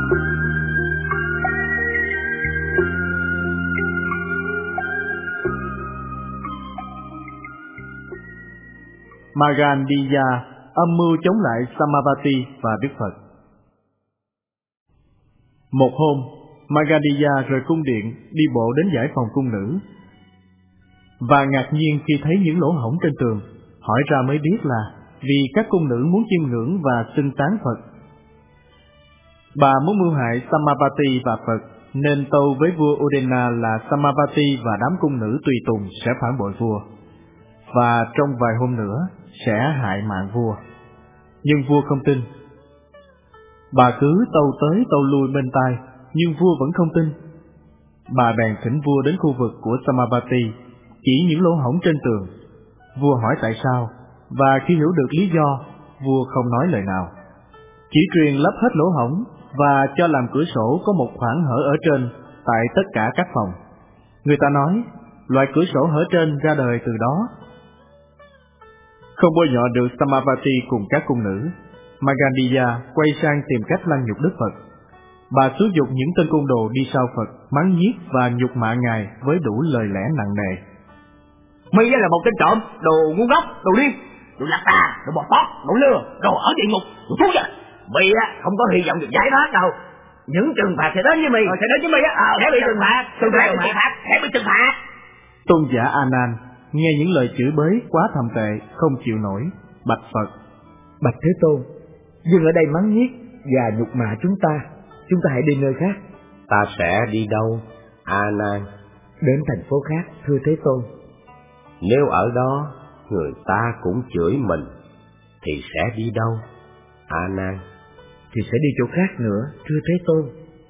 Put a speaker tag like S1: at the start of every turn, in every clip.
S1: Magandiya âm mưu chống lại Samavati và Đức Phật. Một hôm, Magandiya rời cung điện đi bộ đến dãy phòng cung nữ, và ngạc nhiên khi thấy những lỗ hổng trên tường. Hỏi ra mới biết là vì các cung nữ muốn chiêm ngưỡng và xưng tán Phật. Bà muốn mưu hại Samavati và Phật, nên tâu với vua Udena là Samavati và đám cung nữ tùy tùng sẽ phản bội vua, và trong vài hôm nữa sẽ hại mạng vua. Nhưng vua không tin. Bà cứ tâu tới tâu lui bên tai, nhưng vua vẫn không tin. Bà bèn thỉnh vua đến khu vực của Samavati, chỉ những lỗ hổng trên tường. Vua hỏi tại sao, và khi hiểu được lý do, vua không nói lời nào, chỉ truyền lấp hết lỗ hổng và cho làm cửa sổ có một khoảng hở ở trên tại tất cả các phòng. Người ta nói loại cửa sổ hở trên ra đời từ đó. Không bôi nhọ được Samavati cùng các cung nữ, Magandiya quay sang tìm cách lăng nhục Đức Phật. Bà xúi giục những tên côn đồ đi sau Phật, mắng nhiếc và nhục mạ Ngài với đủ lời lẽ nặng nề.
S2: Mi là một tên trộm, đồ ngu ngốc, đồ điên, đồ lạc tà, đồ bò tót, đồ lừa, đồ ở địa ngục, đồ thú vật. Mi không có hy vọng được giải thoát đâu. Những trừng phạt sẽ đến với Mi, sẽ đến với Mi sẽ bị trừng phạt, sẽ bị trừng phạt.
S1: Tôn giả A Nan nghe những lời chửi bới quá thậm tệ, không chịu nổi, bạch Phật:
S3: Bạch Thế Tôn, dừng ở đây mắng nhiếc và nhục mạ chúng ta hãy đi nơi khác.
S4: Ta sẽ đi đâu, A Nan?
S3: Đến thành phố khác, thưa Thế Tôn.
S4: Nếu ở đó người ta cũng chửi mình thì sẽ đi đâu, A Nan?
S3: Thì sẽ đi chỗ khác nữa, thưa Thế Tôn.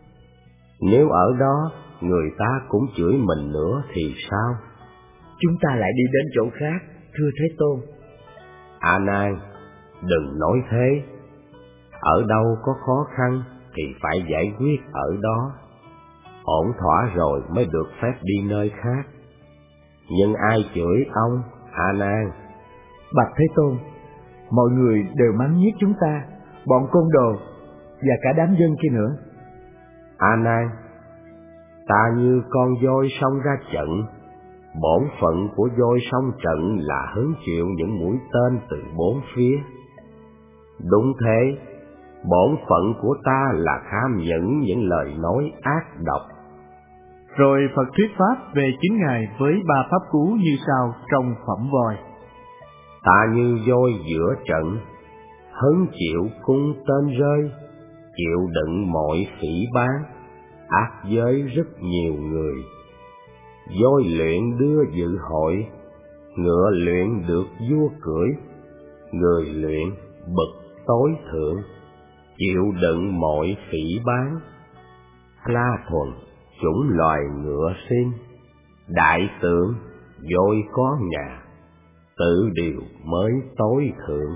S4: Nếu ở đó người ta cũng chửi mình nữa thì sao?
S3: Chúng ta lại đi đến chỗ khác, thưa Thế Tôn.
S4: A Nan, đừng nói thế. Ở đâu có khó khăn thì phải giải quyết ở đó. Ổn thỏa rồi mới được phép đi nơi khác. Nhưng ai chửi ông, A Nan?
S3: Bạch Thế Tôn, mọi người đều mắng nhiếc chúng ta, bọn côn đồ và cả đám dân kia nữa.
S4: A Nan, ta như con voi xông ra trận. Bổn phận của voi xông trận là hứng chịu những mũi tên từ bốn phía. Đúng thế, bổn phận của ta là kham nhẫn những lời nói ác độc.
S1: Rồi Phật thuyết pháp về chính Ngài với ba pháp cú như sau trong phẩm voi.
S4: Ta như voi giữa trận, hứng chịu cung tên rơi, chịu đựng mọi phỉ báng, ác giới rất nhiều người. Voi luyện đưa dự hội, ngựa luyện được vua cưỡi, người luyện bậc tối thượng, chịu đựng mọi phỉ báng. La thuần chủng loài ngựa xin, đại tượng voi có nhà, tự điều mới tối thượng.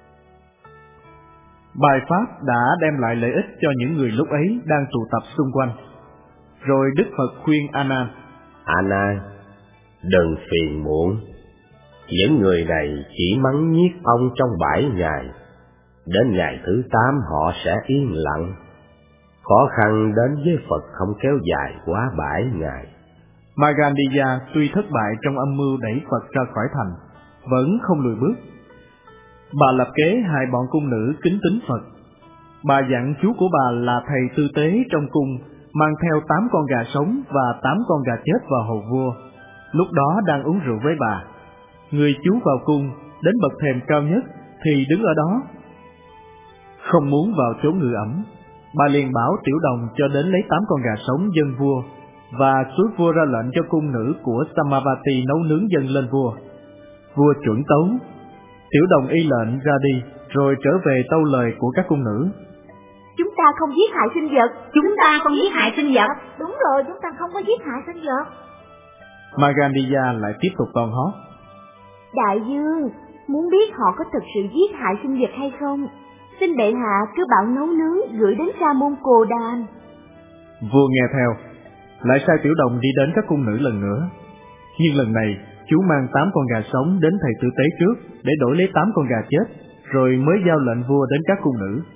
S1: Bài pháp đã đem lại lợi ích cho những người lúc ấy đang tụ tập xung quanh. Rồi Đức Phật khuyên A Nan:
S4: A Nan, đừng phiền muộn. Những người này chỉ mắng nhiếc ông trong 7 ngày. Đến ngày thứ 8 họ sẽ yên lặng. Khó khăn đến với Phật không kéo dài quá 7 ngày.
S1: Magandiya tuy thất bại trong âm mưu đẩy Phật ra khỏi thành, vẫn không lùi bước. Bà lập kế hại bọn cung nữ kính tín Phật. Bà dặn chú của bà là thầy tư tế trong cung mang theo 8 con gà sống và 8 con gà chết vào hầu vua, lúc đó đang uống rượu với bà. Người chú vào cung đến bậc thềm cao nhất thì đứng ở đó, không muốn vào chỗ ngự ẩm. Bà liền bảo tiểu đồng cho đến lấy 8 con gà sống dâng vua, và suối vua ra lệnh cho cung nữ của Samavati nấu nướng dâng lên vua. Vua chuẩn tấu, tiểu đồng y lệnh ra đi, rồi trở về tâu lời của các cung nữ.
S5: Chúng ta không giết hại sinh vật. Chúng ta không giết hại sinh vật. Đúng rồi, chúng ta không có giết hại sinh vật.
S1: Magandiya lại tiếp tục toan hót:
S5: Đại vương, muốn biết họ có thực sự giết hại sinh vật hay không, xin bệ hạ cứ bảo nấu nướng gửi đến Sa môn Cồ Đàm.
S1: Vua nghe theo, lại sai tiểu đồng đi đến các cung nữ lần nữa. Nhưng lần này chú mang 8 con gà sống đến thầy tư tế trước để đổi lấy 8 con gà chết, rồi mới giao lệnh vua đến các cung nữ.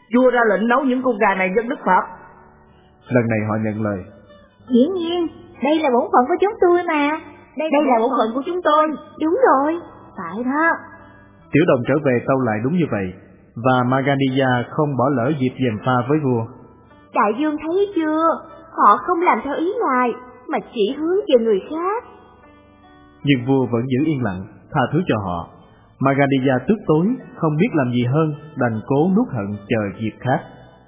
S2: Vua ra lệnh nấu những con gà này dân Đức Phật.
S1: Lần này họ nhận lời.
S5: Dĩ nhiên, đây là bổn phận của chúng tôi mà. Đây là bổn phận của chúng tôi. Đúng rồi, phải đó.
S1: Tiểu Đồng trở về tâu lại đúng như vậy, và Magandia không bỏ lỡ dịp gièm pha với vua.
S5: Đại vương thấy chưa, họ không làm theo ý ngài, mà chỉ hướng về người khác.
S1: Nhưng vua vẫn giữ yên lặng, tha thứ cho họ. Magandia tức tối, không biết làm gì hơn, đành cố nuốt hận chờ dịp khác.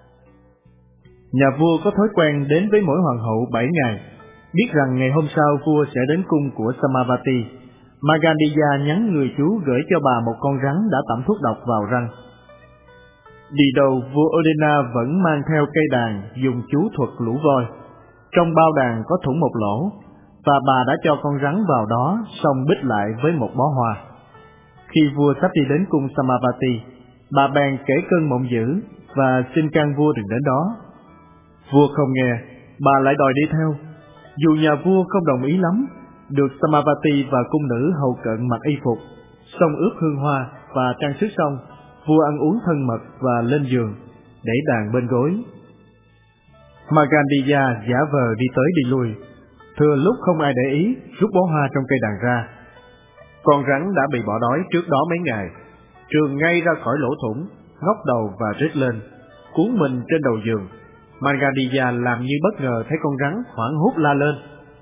S1: Nhà vua có thói quen đến với mỗi hoàng hậu 7 ngày, biết rằng ngày hôm sau vua sẽ đến cung của Samavati. Magandia nhắn người chú gửi cho bà một con rắn đã tẩm thuốc độc vào răng. Đi đâu vua Odena vẫn mang theo cây đàn dùng chú thuật lũ voi. Trong bao đàn có thủng một lỗ, và bà đã cho con rắn vào đó xong bít lại với một bó hoa. Khi vua sắp đi đến cung Samavati, bà bèn kể cơn mộng dữ và xin can vua đừng đến đó. Vua không nghe, bà lại đòi đi theo. Dù nhà vua không đồng ý lắm, được Samavati và cung nữ hầu cận mặc y phục, xong ướp hương hoa và trang sức xong, vua ăn uống thân mật và lên giường, để đàn bên gối. Magandia giả vờ đi tới đi lui, thừa lúc không ai để ý, rút bó hoa trong cây đàn ra. Con rắn đã bị bỏ đói trước đó mấy ngày, trườn ngay ra khỏi lỗ thủng, ngóc đầu và rít lên, cuốn mình trên đầu giường. Magandia làm như bất ngờ thấy con rắn, hoảng hốt la lên.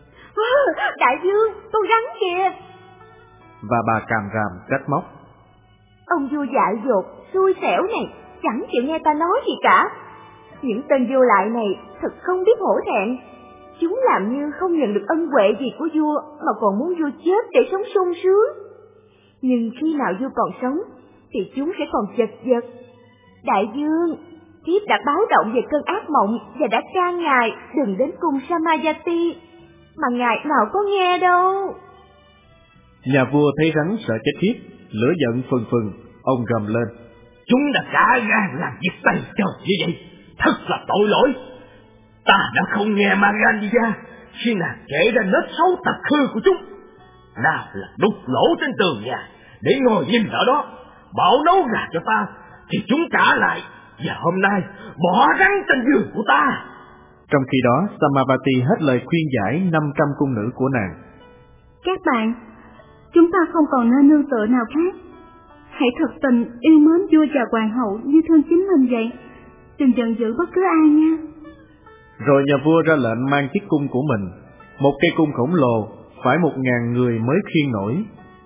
S5: Đại vương, con rắn kìa!
S1: Và bà càm ràm trách móc.
S5: Ông vua dại dột, xui xẻo này, chẳng chịu nghe ta nói gì cả. Những tên vô lại này thật không biết hổ thẹn. Chúng làm như không nhận được ân huệ gì của vua, mà còn muốn vua chết để sống sung sướng. Nhưng khi nào vua còn sống, thì chúng sẽ còn chật vật. Đại vương, thiếp đã báo động về cơn ác mộng và đã can ngài đừng đến cung Samavati, mà ngài nào có nghe đâu.
S1: Nhà vua thấy rắn sợ chết khiếp, lửa giận phừng phừng, ông gầm lên.
S2: Chúng đã cả gan làm việc tay trời như vậy, thật là tội lỗi. Ta đã không nghe Magandia khi nàng kể ra nết xấu tật hư của chúng. Nào là đục lỗ trên tường nhà để ngồi nhìn ở đó, bảo nấu gà cho ta, thì chúng trả lại, và hôm nay bỏ rắn trên giường của ta.
S1: Trong khi đó, Samavati hết lời khuyên giải 500 cung nữ của nàng.
S6: Các bạn, chúng ta không còn nơi nương tựa nào khác. Hãy thật tình yêu mến vua và hoàng hậu như thương chính mình vậy. Đừng giận dữ bất cứ ai nha.
S1: Rồi nhà vua ra lệnh mang chiếc cung của mình, một cây cung khổng lồ, phải 1000 người mới khiêng nổi.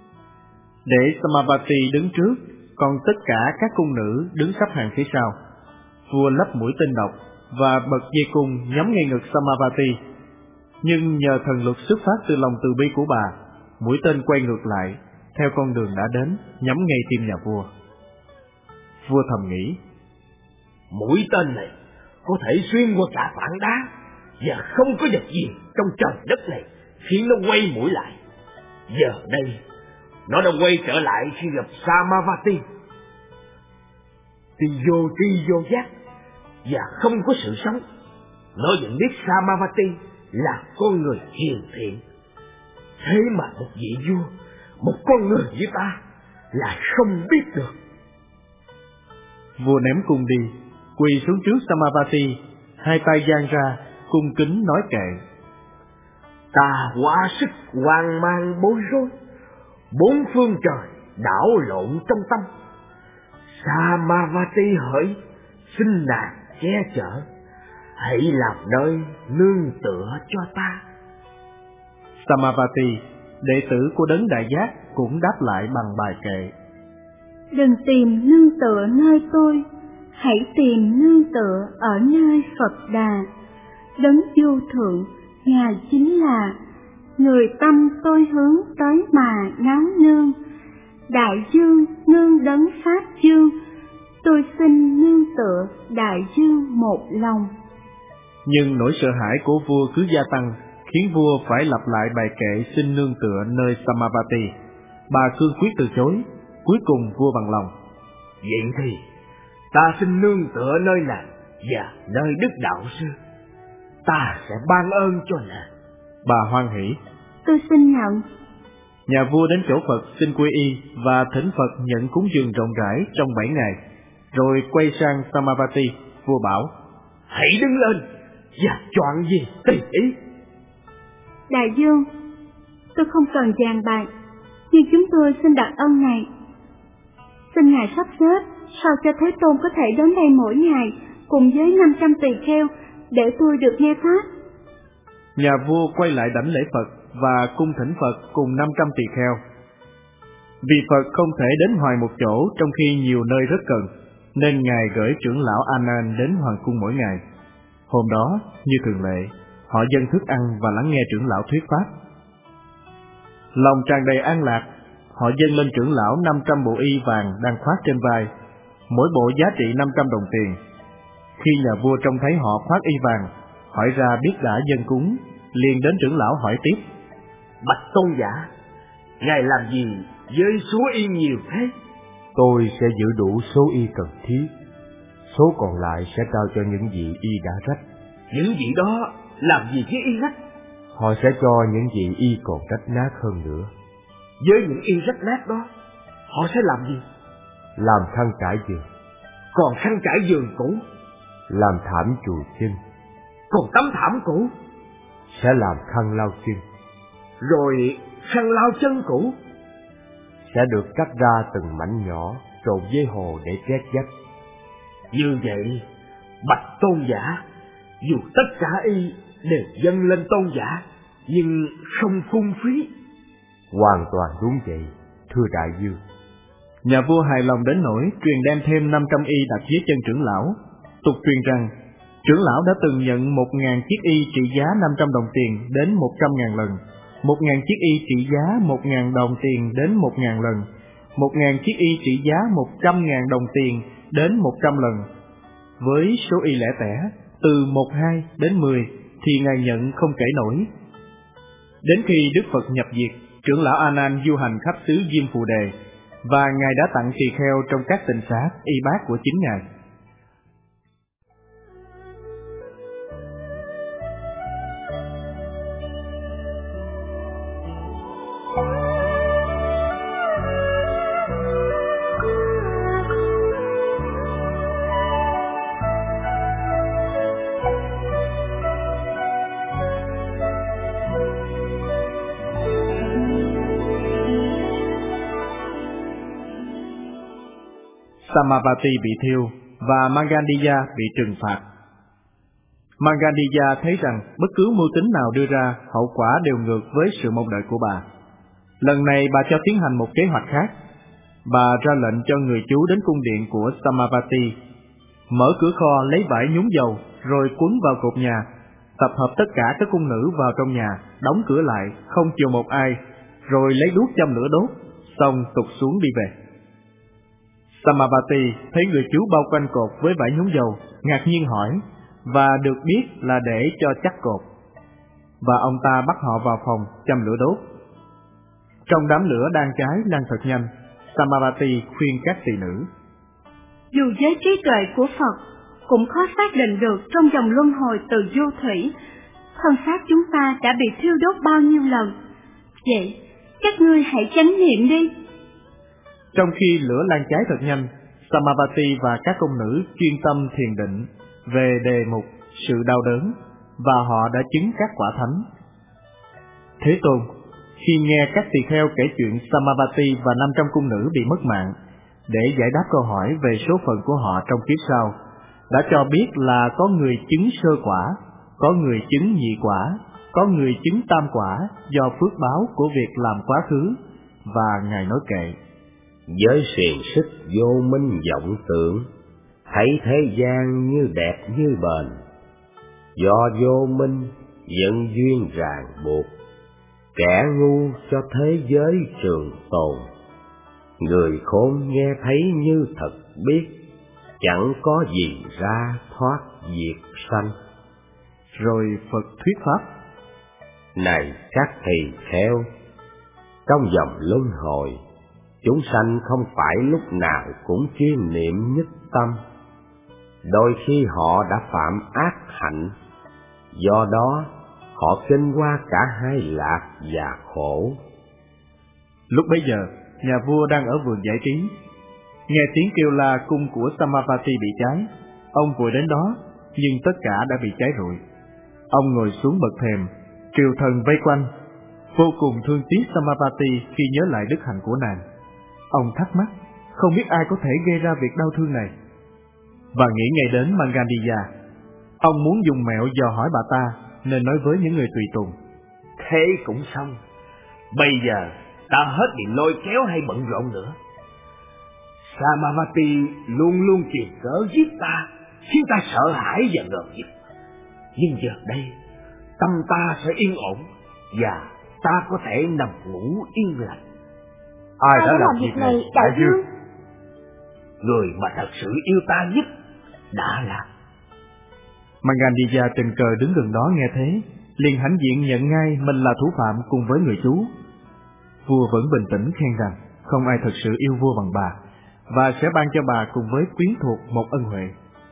S1: Để Samavati đứng trước, còn tất cả các cung nữ đứng sắp hàng phía sau. Vua lắp mũi tên độc và bật dây cung nhắm ngay ngực Samavati. Nhưng nhờ thần lực xuất phát từ lòng từ bi của bà, mũi tên quay ngược lại, theo con đường đã đến, nhắm ngay tim nhà vua. Vua thầm nghĩ,
S2: mũi tên này có thể xuyên qua cả tảng đá, và không có vật gì trong trời đất này khiến nó quay mũi lại. Giờ đây, nó đã quay trở lại khi gặp Samavati. Tuy vô tri vô giác và không có sự sống, nó vẫn biết Samavati là con người hiền thiện. Thế mà một vị vua, một con người như ta lại không biết được.
S1: Vua ném cung đi, quỳ xuống trước Samavati, hai tay giang ra, cung kính nói kệ.
S2: Ta quá sức hoang mang bối rối, bốn phương trời đảo lộn trong tâm. Samavati hỡi, xin nàng che chở, hãy làm nơi nương tựa cho ta.
S1: Samavati, đệ tử của đấng đại giác, cũng đáp lại bằng bài kệ.
S6: Đừng tìm nương tựa nơi tôi, hãy tìm nương tựa ở nơi Phật Đà. Đấng vô thượng, Ngài chính là người tâm tôi hướng tới mà ngáo nương. Đại dương nương đấng Pháp Dương, tôi xin nương tựa đại dương một lòng.
S1: Nhưng nỗi sợ hãi của vua cứ gia tăng, khiến vua phải lặp lại bài kệ xin nương tựa nơi Samavati. Bà cương quyết từ chối, cuối cùng vua bằng lòng.
S2: Vậy thì ta xin nương tựa nơi nàng và nơi Đức Đạo Sư. Ta sẽ ban ơn cho nàng.
S1: Bà hoan hỉ.
S6: Tôi xin nhận.
S1: Nhà vua đến chỗ Phật xin quy y và thỉnh Phật nhận cúng dường rộng rãi trong 7 ngày. rồi quay sang Samavati, vua bảo:
S2: Hãy đứng lên và chọn gì tùy ý.
S6: Đại vương, tôi không cần vàng bạc, nhưng chúng tôi xin đặc ân này. Xin ngài sắp xếp sao cho Thế Tôn có thể đến đây mỗi ngày cùng với 500 tỳ kheo để tôi được nghe pháp.
S1: Nhà vua quay lại đảnh lễ Phật và cung thỉnh Phật cùng 500 tỳ kheo. Vì Phật không thể đến hoài một chỗ trong khi nhiều nơi rất cần, nên Ngài gửi trưởng lão A Nan đến hoàng cung mỗi ngày. Hôm đó, như thường lệ, họ dâng thức ăn và lắng nghe trưởng lão thuyết pháp. Lòng tràn đầy an lạc, họ dâng lên trưởng lão 500 bộ y vàng đang khoác trên vai, mỗi bộ giá trị 500 đồng tiền. Khi nhà vua trông thấy họ khoác y vàng, hỏi ra biết đã dâng cúng, liền đến trưởng lão hỏi tiếp:
S2: Bạch tôn giả, ngài làm gì với số y nhiều thế?
S4: Tôi sẽ giữ đủ số y cần thiết, số còn lại sẽ trao cho những vị y đã rách.
S2: Những vị đó làm gì với y rách?
S4: Họ sẽ cho những vị y còn rách nát hơn nữa.
S2: Với những y rách nát đó, họ sẽ làm gì?
S4: Làm khăn trải giường.
S2: Còn khăn trải giường cũ?
S4: Làm thảm chùi chân.
S2: Còn tấm thảm cũ?
S4: Sẽ làm khăn lau chân.
S2: Rồi khăn lau chân cũ?
S4: Sẽ được cắt ra từng mảnh nhỏ, trộn với hồ để trét vách.
S2: Như vậy, bạch tôn giả, dù tất cả y đều dâng lên tôn giả, nhưng không phung phí.
S4: Hoàn toàn đúng vậy, thưa đại vương.
S1: Nhà vua hài lòng đến nỗi truyền đem thêm 500 y đặt dưới chân trưởng lão. Tục truyền rằng trưởng lão đã từng nhận 1.000 chiếc y trị giá 500 đồng tiền đến 100.000 lần, 1.000 chiếc y trị giá 1.000 đồng tiền đến 1.000 lần, 1.000 chiếc y trị giá 100.000 đồng tiền đến 100 lần. Với số y lẻ tẻ từ 12 đến 10 thì ngài nhận không kể nổi. Đến khi Đức Phật nhập diệt, trưởng lão A Nan du hành khắp xứ Diêm Phù Đề, và ngài đã tặng tỳ kheo trong các tịnh xá y bát của chính ngài. Samavati bị thiêu và Magadhiya bị trừng phạt. Magadhiya thấy rằng bất cứ mưu tính nào đưa ra, hậu quả đều ngược với sự mong đợi của bà. Lần này bà cho tiến hành một kế hoạch khác. Bà ra lệnh cho người chú đến cung điện của Samavati, mở cửa kho lấy vải nhúng dầu, rồi quấn vào cột nhà, tập hợp tất cả các cung nữ vào trong nhà, đóng cửa lại, không chừa một ai, rồi lấy đuốc châm lửa đốt, xong tụt xuống đi về. Samavati thấy người chú bao quanh cột với vải nhúng dầu, ngạc nhiên hỏi, và được biết là để cho chắc cột. Và ông ta bắt họ vào phòng châm lửa đốt. Trong đám lửa đang cháy lan thật nhanh, Samavati khuyên các tỳ nữ:
S6: Dù với trí tuệ của Phật cũng khó xác định được trong dòng luân hồi từ vô thủy, thân xác chúng ta đã bị thiêu đốt bao nhiêu lần. Vậy, các ngươi hãy chánh niệm đi.
S1: Trong khi lửa lan cháy thật nhanh, Samavati và các công nữ chuyên tâm thiền định về đề mục sự đau đớn, và họ đã chứng các quả thánh. Thế Tôn, khi nghe các tỳ kheo kể chuyện Samavati và 500 cung nữ bị mất mạng, để giải đáp câu hỏi về số phận của họ trong kiếp sau, đã cho biết là có người chứng sơ quả, có người chứng nhị quả, có người chứng tam quả do phước báo của việc làm quá khứ, và Ngài nói kệ:
S4: Với xiềng xích vô minh vọng tưởng, thấy thế gian như đẹp như bền. Do vô minh dẫn duyên ràng buộc, kẻ ngu cho thế giới trường tồn. Người khôn nghe thấy như thật biết, chẳng có gì ra thoát diệt sanh.
S1: Rồi Phật thuyết pháp:
S4: Này các tỳ kheo, trong dòng luân hồi, chúng sanh không phải lúc nào cũng chuyên niệm nhất tâm. Đôi khi họ đã phạm ác hạnh, do đó họ kinh qua cả hai lạc và khổ.
S1: Lúc bấy giờ, nhà vua đang ở vườn giải trí. Nghe tiếng kêu la cung của Samavati bị cháy, ông vội đến đó, nhưng tất cả đã bị cháy rụi. Ông ngồi xuống bậc thềm, triều thần vây quanh, vô cùng thương tiếc Samavati khi nhớ lại đức hạnh của nàng. Ông thắc mắc, không biết ai có thể gây ra việc đau thương này, và nghĩ ngay đến Mangandiya. Ông muốn dùng mẹo dò hỏi bà ta, nên nói với những người tùy tùng:
S2: Thế cũng xong, bây giờ ta hết bị lôi kéo hay bận rộn nữa. Samavati luôn luôn tìm cớ giết ta, khiến ta sợ hãi và ngợp giật. Nhưng giờ đây, tâm ta sẽ yên ổn, và ta có thể nằm ngủ yên lành.
S3: Ai đã làm việc này, đại vương?
S2: Người mà thật sự yêu ta nhất đã làm.
S1: Mangandiya tình cờ đứng gần đó nghe thế, liền hãnh diện nhận ngay mình là thủ phạm cùng với người chú. Vua vẫn bình tĩnh khen rằng không ai thật sự yêu vua bằng bà, và sẽ ban cho bà cùng với quyến thuộc một ân huệ.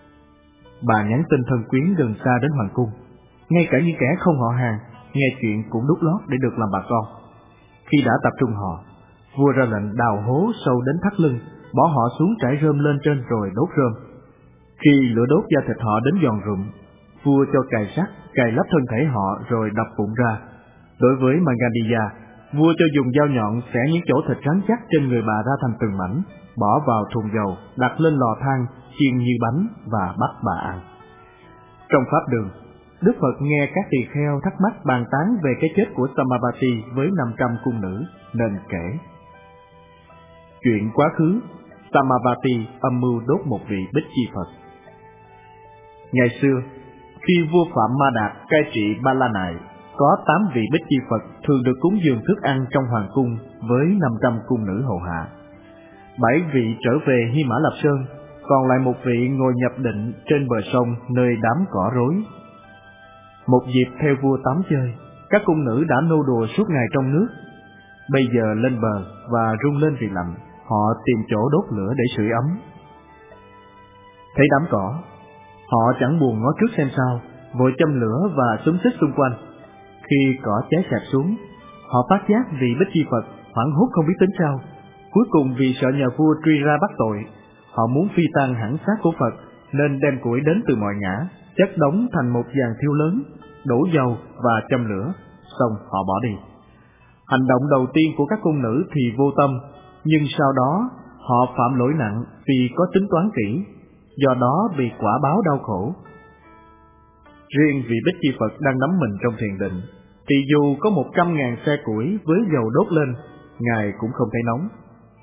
S1: Bà nhắn tin thân quyến gần xa đến hoàng cung, ngay cả những kẻ không họ hàng nghe chuyện cũng đút lót để được làm bà con. Khi đã tập trung họ, vua ra lệnh đào hố sâu đến thắt lưng, bỏ họ xuống trải rơm lên trên rồi đốt rơm. Khi lửa đốt da thịt họ đến giòn rụm, vua cho cài sắt cài lấp thân thể họ rồi đập bụng ra. Đối với Mangandiya, vua cho dùng dao nhọn xẻ những chỗ thịt rắn chắc trên người bà ra thành từng mảnh, bỏ vào thùng dầu, đặt lên lò than, chiên như bánh và bắt bà ăn. Trong pháp đường, Đức Phật nghe các tỳ kheo thắc mắc bàn tán về cái chết của Samavati với 500 cung nữ, nên kể. Chuyện quá khứ, Samavati âm mưu đốt một vị Bích Chi Phật. Ngày xưa, khi vua Phạm Ma Đạt cai trị Ba La Nại, có 8 vị Bích Chi Phật thường được cúng dường thức ăn trong hoàng cung với 500 cung nữ hầu hạ. 7 vị trở về Hy Mã Lạp Sơn, còn lại một vị ngồi nhập định trên bờ sông nơi đám cỏ rối. Một dịp theo vua tắm chơi, các cung nữ đã nô đùa suốt ngày trong nước. Bây giờ lên bờ và rung lên vì lạnh, họ tìm chỗ đốt lửa để sưởi ấm. Thấy đám cỏ, họ chẳng buồn ngó trước xem sao, vội châm lửa và xúm xít xung quanh. Khi cỏ cháy sạch xuống, họ phát giác vị Bích Chi Phật hoảng hốt không biết tính sao. Cuối cùng vì sợ nhà vua truy ra bắt tội, họ muốn phi tang hẳn xác của Phật, nên đem củi đến từ mọi ngã, chất đống thành một giàn thiêu lớn, đổ dầu và châm lửa, xong họ bỏ đi. Hành động đầu tiên của các cung nữ thì vô tâm, nhưng sau đó họ phạm lỗi nặng vì có tính toán kỹ, do đó bị quả báo đau khổ. Riêng vị Bích Chi Phật đang nắm mình trong thiền định, thì dù có 100.000 xe củi với dầu đốt lên, Ngài cũng không thấy nóng.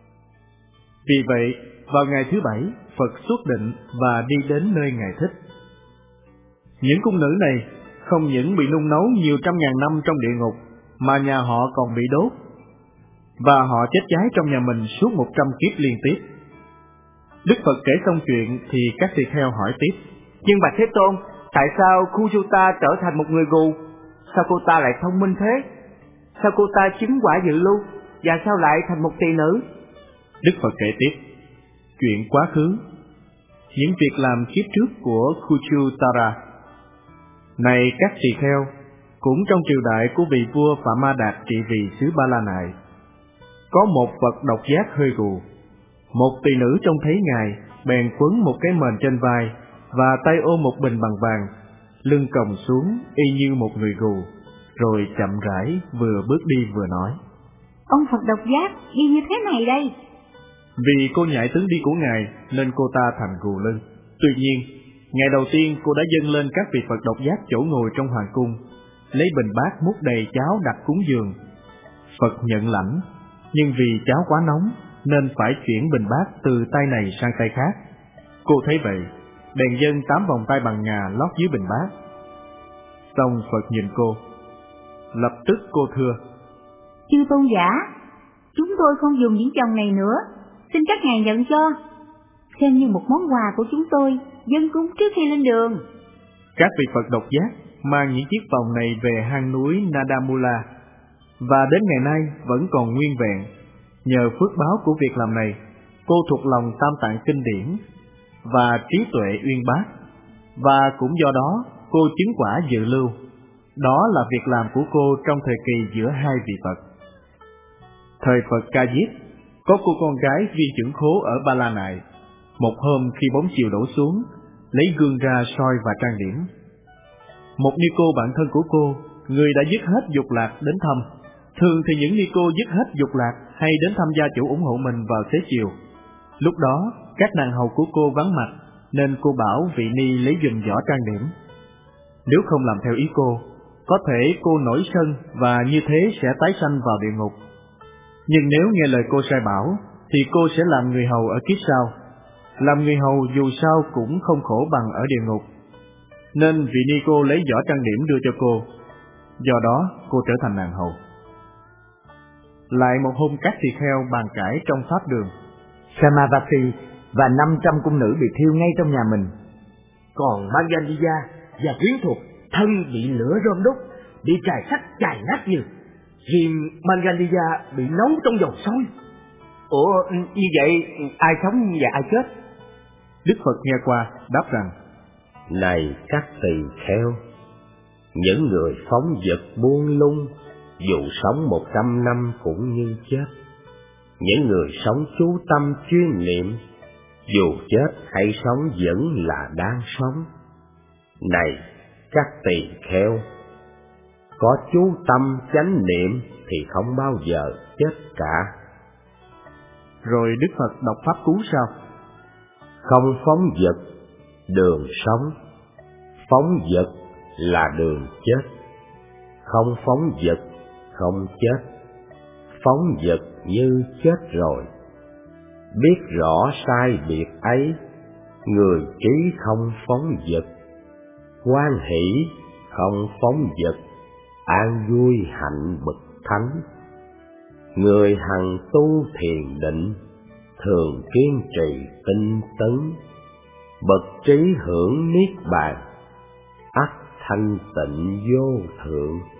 S1: Vì vậy, vào ngày thứ 7, Phật xuất định và đi đến nơi Ngài thích. Những cung nữ này không những bị nung nấu nhiều trăm ngàn năm trong địa ngục, mà nhà họ còn bị đốt, và họ chết cháy trong nhà mình suốt 100 kiếp liên tiếp. Đức Phật kể xong chuyện thì các tỳ kheo hỏi tiếp:
S2: Nhưng Bạch Thế Tôn, tại sao Khujuta trở thành một người gù? Sao cô ta lại thông minh thế? Sao cô ta chứng quả dự lưu? Và sao lại thành một tỳ nữ?
S1: Đức Phật kể tiếp chuyện quá khứ, những việc làm kiếp trước của Khujutara. Này các tỳ kheo, cũng trong triều đại của vị vua Phạm Ma Đạt trị vì xứ Ba La Nại, có một Phật độc giác hơi gù. Một tỳ nữ trông thấy Ngài bèn quấn một cái mền trên vai và tay ôm một bình bằng vàng, lưng còng xuống y như một người gù, rồi chậm rãi vừa bước đi vừa nói:
S6: Ông Phật độc giác đi như thế này đây.
S1: Vì cô nhại tướng đi của Ngài nên cô ta thành gù lưng. Tuy nhiên, ngày đầu tiên cô đã dâng lên các vị Phật độc giác chỗ ngồi trong hoàng cung, lấy bình bát múc đầy cháo đặt cúng dường. Phật nhận lãnh, nhưng vì cháo quá nóng nên phải chuyển bình bát từ tay này sang tay khác. Cô thấy vậy, bèn dâng 8 vòng tay bằng ngà lót dưới bình bát. Xong Phật nhìn cô, lập tức cô thưa:
S6: Chư tôn giả, chúng tôi không dùng những chồng này nữa, xin các ngài nhận cho, xem như một món quà của chúng tôi dâng cúng trước khi lên đường.
S1: Các vị Phật độc giác mang những chiếc vòng này về hang núi Nadamula, và đến ngày nay vẫn còn nguyên vẹn. Nhờ phước báo của việc làm này, cô thuộc lòng Tam Tạng kinh điển và trí tuệ uyên bác, và cũng do đó cô chứng quả dự lưu. Đó là việc làm của cô trong thời kỳ giữa hai vị Phật. Thời Phật Ca Diếp, Có cô con gái viên trưởng khố ở Ba La Nại. Một hôm khi bóng chiều đổ xuống, lấy gương ra soi và trang điểm. Một ni cô bạn thân của cô, người đã dứt hết dục lạc đến thăm. Thường thì những ni cô dứt hết dục lạc hay đến thăm gia chủ ủng hộ mình vào xế chiều. Lúc đó, các nàng hầu của cô vắng mặt, nên cô bảo vị ni lấy giùm giỏ trang điểm. Nếu không làm theo ý cô, có thể cô nổi sân và như thế sẽ tái sanh vào địa ngục. Nhưng nếu nghe lời cô sai bảo, thì cô sẽ làm người hầu ở kiếp sau. Làm người hầu dù sao cũng không khổ bằng ở địa ngục. Nên vị ni cô lấy giỏ trang điểm đưa cho cô. Do đó cô trở thành nàng hầu. Lại một hôm các tỳ kheo bàn cãi trong pháp đường.
S3: Samavati và 500 cung nữ bị thiêu ngay trong nhà mình.
S2: Còn Mangandiya và quyến thuộc thân bị lửa rơm đốt, bị trài sắt chài nát như. Riêng Mangandiya bị nấu trong dầu sôi.
S7: Ủa, như vậy ai sống và ai chết?
S1: Đức Phật nghe qua đáp rằng:
S4: Này các tỳ kheo, những người phóng dật buông lung, dù sống 100 năm cũng như chết. Những người sống chú tâm chuyên niệm, dù chết hay sống vẫn là đang sống. Này các tỳ kheo, có chú tâm chánh niệm thì không bao giờ chết cả.
S1: Rồi Đức Phật đọc pháp cú sao?
S4: Không phóng dật, đường sống. Phóng dật là đường chết. Không phóng dật, không chết. Phóng dật như chết rồi. Biết rõ sai biệt ấy, người trí không phóng dật. Hoan hỷ không phóng dật, an vui hạnh bậc thánh. Người hằng tu thiền định, thường kiên trì tinh tấn. Bậc trí hưởng niết bàn, ắt thanh tịnh vô thượng.